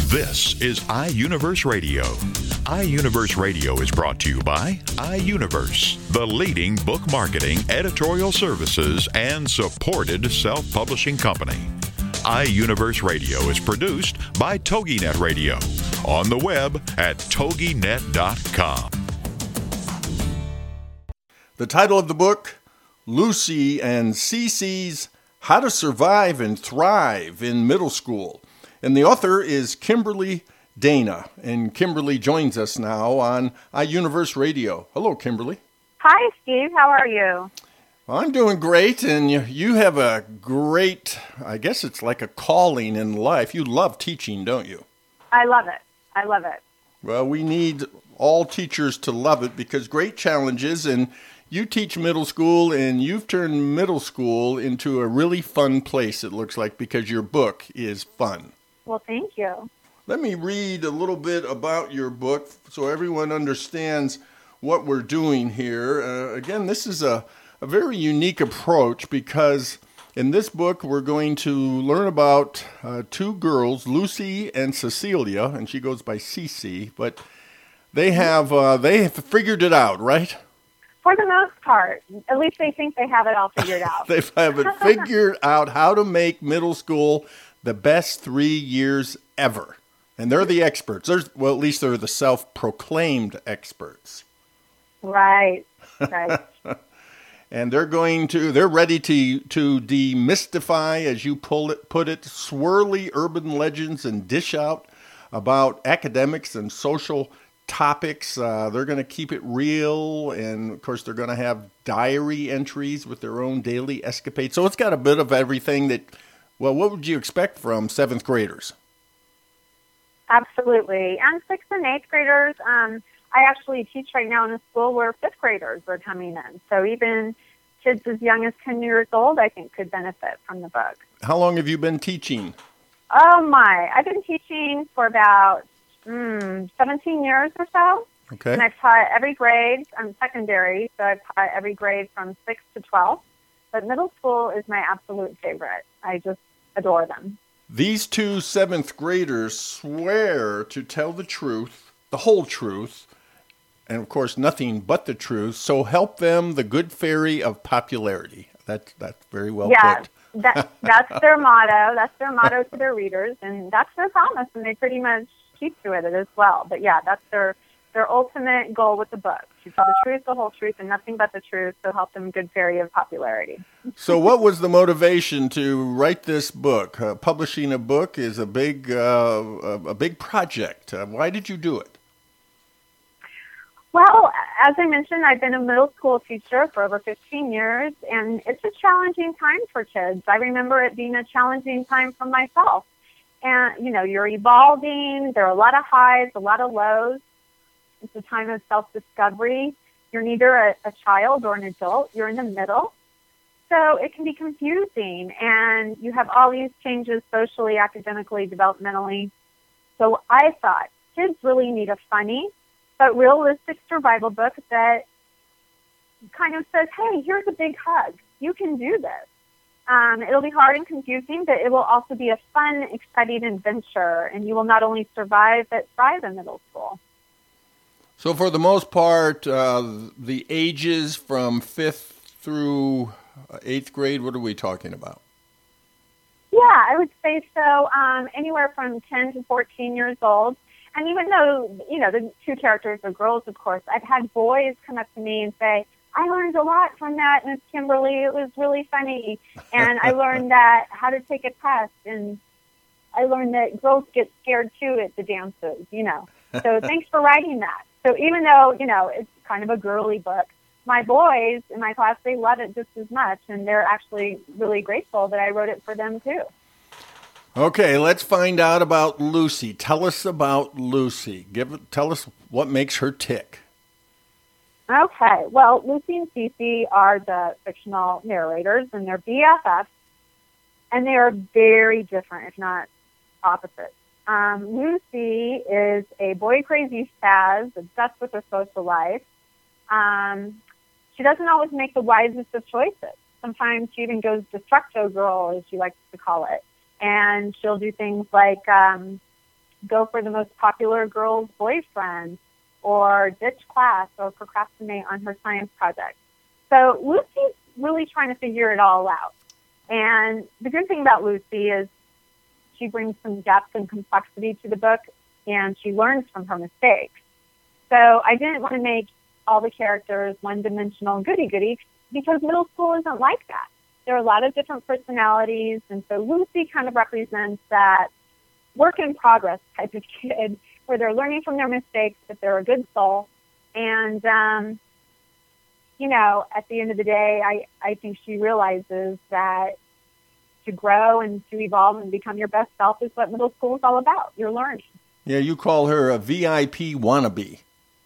This is iUniverse Radio. iUniverse Radio is brought to you by iUniverse, the leading book marketing, editorial services, and supported self-publishing company. iUniverse Radio is produced by TogiNet Radio, on the web at toginet.com. The title of the book, Lucy and Cece's How to Survive and Thrive in Middle School. And the author is Kimberly Dana. And Kimberly joins us now on iUniverse Radio. Hello, Kimberly. Hi, Steve. How are you? Well, I'm doing great, and you have a great, I guess it's like a calling in life. You love teaching, don't you? I love it. I love it. Well, we need all teachers to love it because great challenges, and you teach middle school, and you've turned middle school into a really fun place, it looks like, because your book is fun. Well, thank you. Let me read a little bit about your book so everyone understands what we're doing here. Again, this is a very unique approach because in this book we're going to learn about two girls, Lucy and Cecilia, and she goes by Cece, but they have figured it out, right? For the most part. At least they think they have it all figured out. They have it figured out how to make middle school the best 3 years ever. And they're the experts. At least they're the self-proclaimed experts. Right. And they're ready to demystify, as you put it, swirly urban legends and dish out about academics and social topics. They're going to keep it real, and of course they're going to have diary entries with their own daily escapades. So it's got a bit of everything that, well, what would you expect from seventh graders? Absolutely. And 6th and 8th graders. I actually teach right now in a school where 5th graders are coming in. So even kids as young as 10 years old, I think, could benefit from the book. How long have you been teaching? Oh, my. I've been teaching for about 17 years or so. Okay. And I've taught every grade. I'm secondary, so I've taught every grade from 6 to 12. But middle school is my absolute favorite. I just adore them. These two 7th graders swear to tell the truth, the whole truth, and of course nothing but the truth. So help them, the good fairy of popularity. That's very well put. That's their motto. That's their motto to their readers, and that's their promise, and they pretty much keep to it as well. But yeah, that's their ultimate goal with the book, to tell the truth, the whole truth, and nothing but the truth, so help them, good fairy of popularity. So what was the motivation to write this book? Publishing a book is a big project. Why did you do it? Well, as I mentioned, I've been a middle school teacher for over 15 years, and it's a challenging time for kids. I remember it being a challenging time for myself. And, you're evolving. There are a lot of highs, a lot of lows. It's a time of self-discovery. You're neither a child or an adult. You're in the middle. So it can be confusing, and you have all these changes socially, academically, developmentally. So I thought kids really need a funny but realistic survival book that kind of says, hey, here's a big hug. You can do this. It'll be hard and confusing, but it will also be a fun, exciting adventure, and you will not only survive but thrive in middle school. So for the most part, the ages from 5th through 8th grade, what are we talking about? Yeah, I would say so. Anywhere from 10 to 14 years old. And even though, the two characters are girls, of course, I've had boys come up to me and say, I learned a lot from that, Miss Kimberly. It was really funny. And I learned that how to take a test. And I learned that girls get scared, too, at the dances, So thanks for writing that. So even though, it's kind of a girly book, my boys in my class, they love it just as much. And they're actually really grateful that I wrote it for them, too. Okay, let's find out about Lucy. Tell us about Lucy. Tell us what makes her tick. Okay, well, Lucy and Cece are the fictional narrators, and they're BFFs, and they are very different, if not opposite. Lucy is a boy-crazy spaz, obsessed with her social life. She doesn't always make the wisest of choices. Sometimes she even goes destructo girl, as she likes to call it. And she'll do things like go for the most popular girl's boyfriend, or ditch class, or procrastinate on her science project. So Lucy's really trying to figure it all out. And the good thing about Lucy is she brings some depth and complexity to the book, and she learns from her mistakes. So I didn't want to make all the characters one-dimensional goody-goody, because middle school isn't like that. There are a lot of different personalities, and so Lucy kind of represents that work in progress type of kid, where they're learning from their mistakes, but they're a good soul. And, at the end of the day, I think she realizes that to grow and to evolve and become your best self is what middle school is all about. You're learning. Yeah, you call her a VIP wannabe.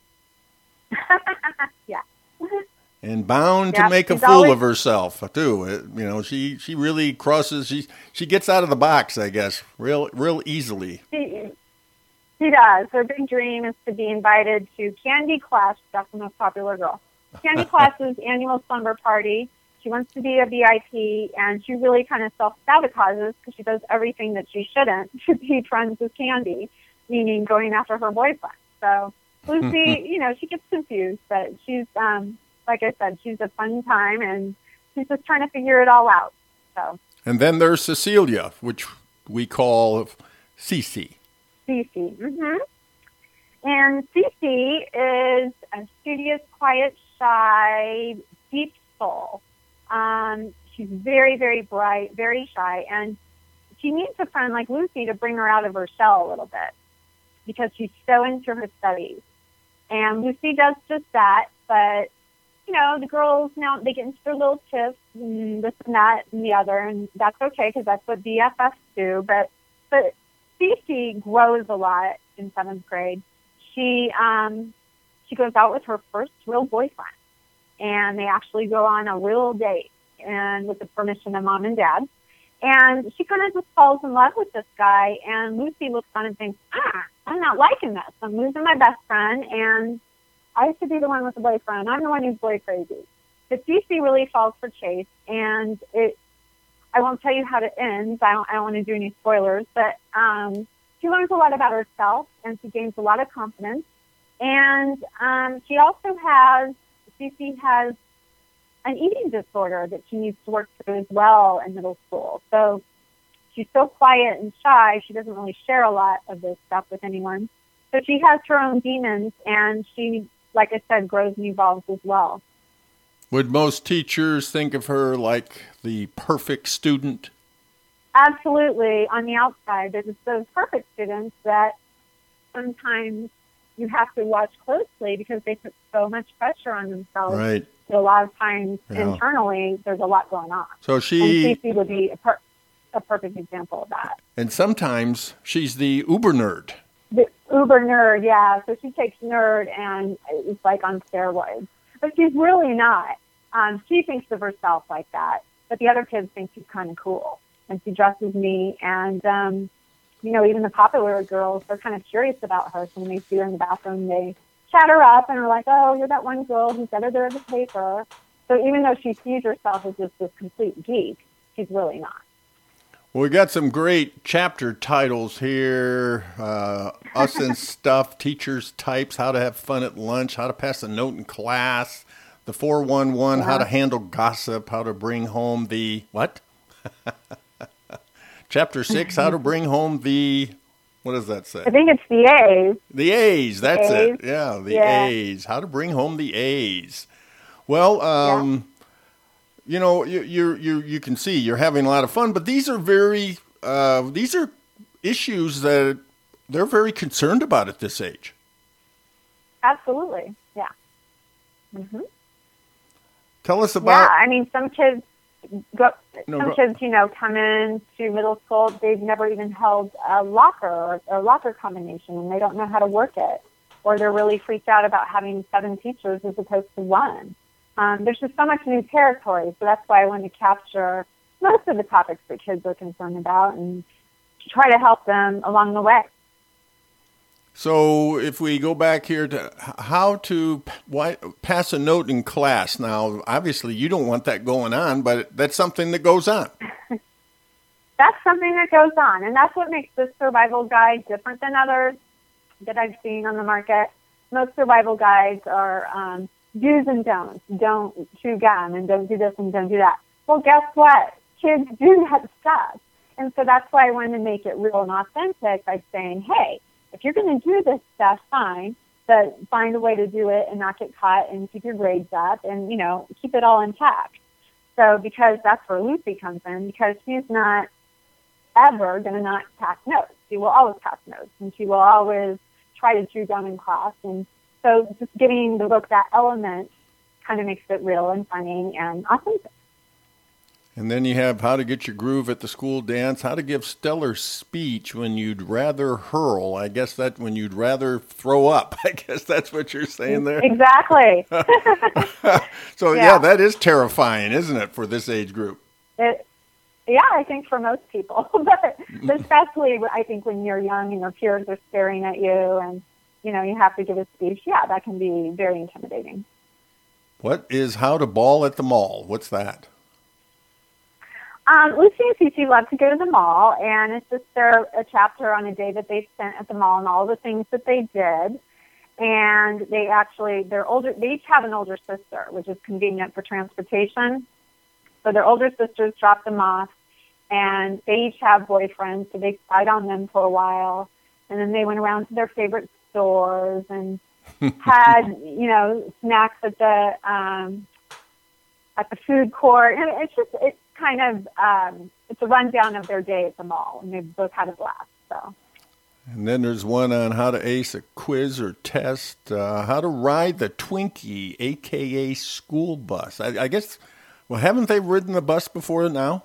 Yeah. And bound to make a fool of herself, too. She really crosses, she gets out of the box, I guess, real easily. She does. Her big dream is to be invited to Candy Clash. That's the most popular girl. Candy Clash's annual slumber party. She wants to be a VIP, and she really kind of self-sabotages because she does everything that she shouldn't to be friends with Candy, meaning going after her boyfriend. So Lucy, she gets confused, but she's, like I said, she's a fun time, and she's just trying to figure it all out. So. And then there's Cecilia, which we call Cece. Cece. Mm-hmm. And Cece is a studious, quiet, shy, deep soul. She's very, very bright, very shy, and she needs a friend like Lucy to bring her out of her shell a little bit because she's so into her studies. And Lucy does just that, but, the girls now, they get into their little tiffs and this and that and the other, and that's okay because that's what BFFs do. But Cece grows a lot in 7th grade. She goes out with her first real boyfriend, and they actually go on a real date, and with the permission of mom and dad. And she kind of just falls in love with this guy, and Lucy looks on and thinks, I'm not liking this. I'm losing my best friend, and I should be the one with the boyfriend. I'm the one who's boy crazy. But Cece really falls for Chase, and I won't tell you how it ends. I don't want to do any spoilers, but she learns a lot about herself, and she gains a lot of confidence. And Cece has an eating disorder that she needs to work through as well in middle school. So she's so quiet and shy, she doesn't really share a lot of this stuff with anyone. So she has her own demons, and she, like I said, grows and evolves as well. Would most teachers think of her like the perfect student? Absolutely. On the outside, there's those perfect students that sometimes you have to watch closely because they put so much pressure on themselves. Right. So a lot of times internally, there's a lot going on. So and Cece would be a perfect example of that. And sometimes she's the uber nerd. The uber nerd, yeah. So she takes nerd and it's like on steroids. But she's really not. She thinks of herself like that. But the other kids think she's kind of cool. And she dresses neat. And, even the popular girls, they're kind of curious about her. So when they see her in the bathroom, they chat her up and are like, oh, you're that one girl who's editor of the paper. So even though she sees herself as just this complete geek, she's really not. Well, we got some great chapter titles here. Us and Stuff, Teachers Types, How to Have Fun at Lunch, How to Pass a Note in Class, the 411, How to Handle Gossip, How to Bring Home the, what? Chapter 6, How to Bring Home the, what does that say? I think it's the A's. The A's, that's it. Yeah, the A's. How to Bring Home the A's. Well, you can see you're having a lot of fun, but these are these are issues that they're very concerned about at this age. Absolutely, yeah. Mm-hmm. Tell us about. Yeah, I mean, some kids come in to middle school. They've never even held a locker combination, and they don't know how to work it, or they're really freaked out about having 7 teachers as opposed to 1. There's just so much new territory, so that's why I want to capture most of the topics that kids are concerned about and try to help them along the way. So if we go back here to how to pass a note in class, now, obviously you don't want that going on, but that's something that goes on. that's something that goes on. And that's what makes this survival guide different than others that I've seen on the market. Most survival guides are do's and don'ts. Don't chew gum and don't do this and don't do that. Well, guess what? Kids do that stuff. And so that's why I wanted to make it real and authentic by saying, hey, if you're going to do this stuff, fine, but find a way to do it and not get caught and keep your grades up and, you know, keep it all intact. So because that's where Lucy comes in, because she's not ever going to not pass notes. She will always pass notes, and she will always try to chew gum in class. And so just giving the book that element kind of makes it real and funny and authentic. And then you have how to get your groove at the school dance, how to give stellar speech when you'd rather hurl. I guess that when you'd rather throw up. I guess that's what you're saying there. Exactly. So, yeah, that is terrifying, isn't it, for this age group? Yeah, I think for most people. But especially, I think, when you're young and your peers are staring at you and, you know, you have to give a speech. Yeah, that can be very intimidating. What is How to Ball at the Mall? What's that? Lucy and Cece love to go to the mall, and it's just a chapter on a day that they spent at the mall and all the things that they did. And they actually, they each have an older sister, which is convenient for transportation. So their older sisters dropped them off, and they each have boyfriends, so they spied on them for a while. And then they went around to their favorite stores and had, you know, snacks at the food court. And it's kind of, it's a rundown of their day at the mall, and they both had a blast. So. And then there's one on how to ace a quiz or test, how to ride the Twinkie, a.k.a. school bus. I guess, well, haven't they ridden the bus before now?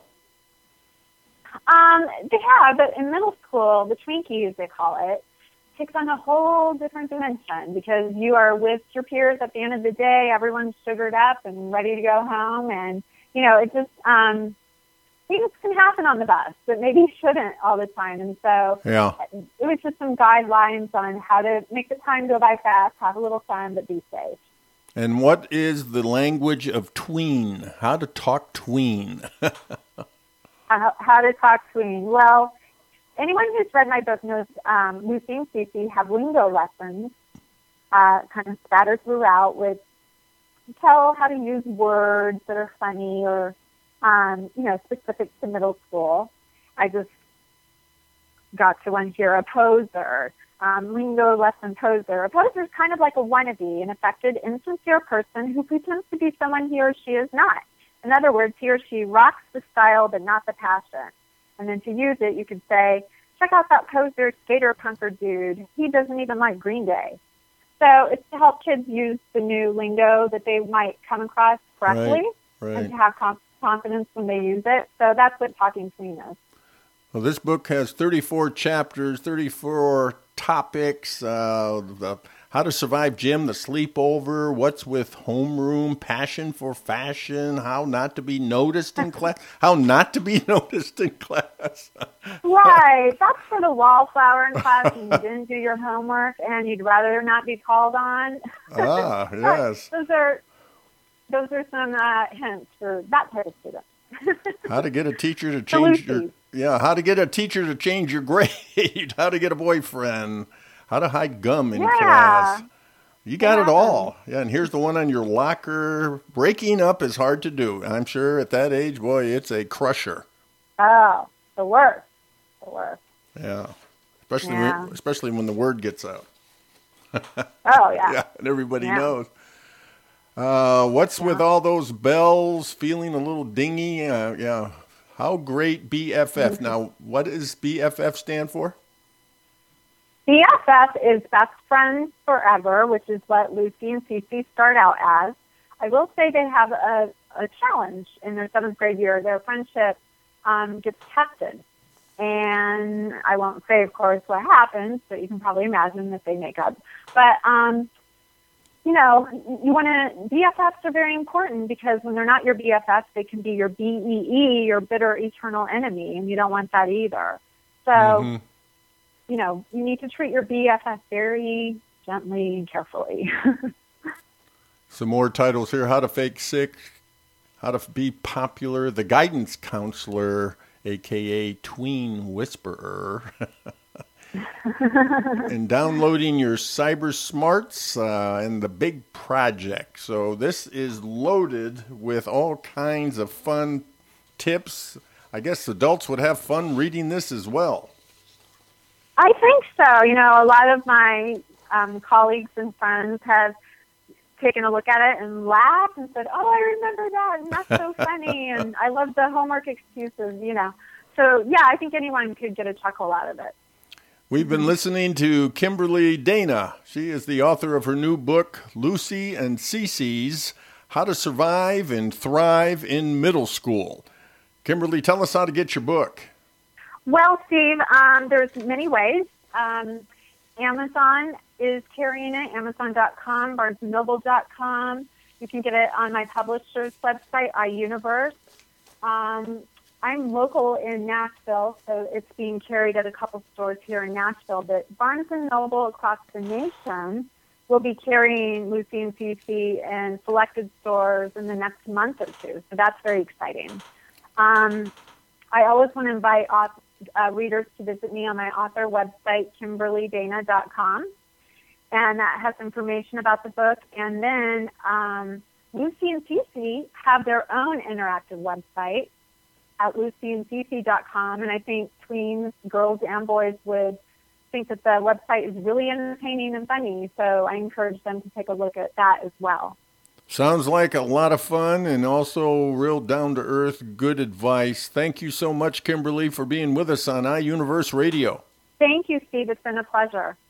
They have, but in middle school, the Twinkie, as they call it, takes on a whole different dimension because you are with your peers at the end of the day. Everyone's sugared up and ready to go home, and you know, it just, things can happen on the bus, but maybe shouldn't all the time. And so it was just some guidelines on how to make the time go by fast, have a little fun, but be safe. And what is the language of tween? How to talk tween? How to talk tween. Well, anyone who's read my book knows Lucy and Cece have lingo lessons kind of scattered throughout with tell how to use words that are funny or, you know, specific to middle school. I just got to one here, a poser, lingo lesson poser. A poser is kind of like a wannabe, an affected, insincere person who pretends to be someone he or she is not. In other words, he or she rocks the style but not the passion. And then to use it, you could say, check out that poser, skater, punker dude. He doesn't even like Green Day. So it's to help kids use the new lingo that they might come across correctly and to have confidence when they use it. So that's what talking tween is. Well, this book has 34 chapters, 34 topics, how to survive gym, the sleepover, what's with homeroom, passion for fashion, how not to be noticed in class, Right. That's for the wallflower in class and you didn't do your homework and you'd rather not be called on. Ah, yes. Those are some hints for that type of student. How to get a teacher to change how to get a teacher to change your grade, how to get a boyfriend, how to hide gum in class. You got it all. Yeah, and here's the one on your locker. Breaking up is hard to do. I'm sure at that age, boy, it's a crusher. Oh, the worst. The worst. Yeah. Especially when the word gets out. Oh, yeah. Yeah, and everybody knows. What's with all those bells, feeling a little dingy? How great BFF. Now, what does BFF stand for? BFF is Best Friends Forever, which is what Lucy and Cece start out as. I will say they have a challenge in their 7th grade year. Their friendship gets tested. And I won't say, of course, what happens, but you can probably imagine that they make up. But, you know, BFFs are very important because when they're not your BFFs, they can be your BEE, your bitter eternal enemy, and you don't want that either. So, you know, you need to treat your BFF very gently and carefully. Some more titles here. How to Fake Sick, How to Be Popular, The Guidance Counselor, a.k.a. Tween Whisperer, and downloading your Cyber Smarts and the Big Project. So this is loaded with all kinds of fun tips. I guess adults would have fun reading this as well. I think so. You know, a lot of my colleagues and friends have taken a look at it and laughed and said, "Oh, I remember that, and that's so funny," and I love the homework excuses, you know. So, yeah, I think anyone could get a chuckle out of it. We've been listening to Kimberly Dana. She is the author of her new book, Lucy and Cece's How to Survive and Thrive in Middle School. Kimberly, tell us how to get your book. Well, Steve, there's many ways. Amazon is carrying it, Amazon.com, BarnesandNoble.com. You can get it on my publisher's website, iUniverse. I'm local in Nashville, so it's being carried at a couple stores here in Nashville. But Barnes & Noble across the nation will be carrying Lucy and Cece in selected stores in the next month or two. So that's very exciting. I always want to invite readers to visit me on my author website, KimberlyDana.com. And that has information about the book. And then Lucy and Cece have their own interactive website at LucyandCece.com. And I think tweens, girls and boys, would think that the website is really entertaining and funny. So I encourage them to take a look at that as well. Sounds like a lot of fun and also real down-to-earth, good advice. Thank you so much, Kimberly, for being with us on iUniverse Radio. Thank you, Steve. It's been a pleasure.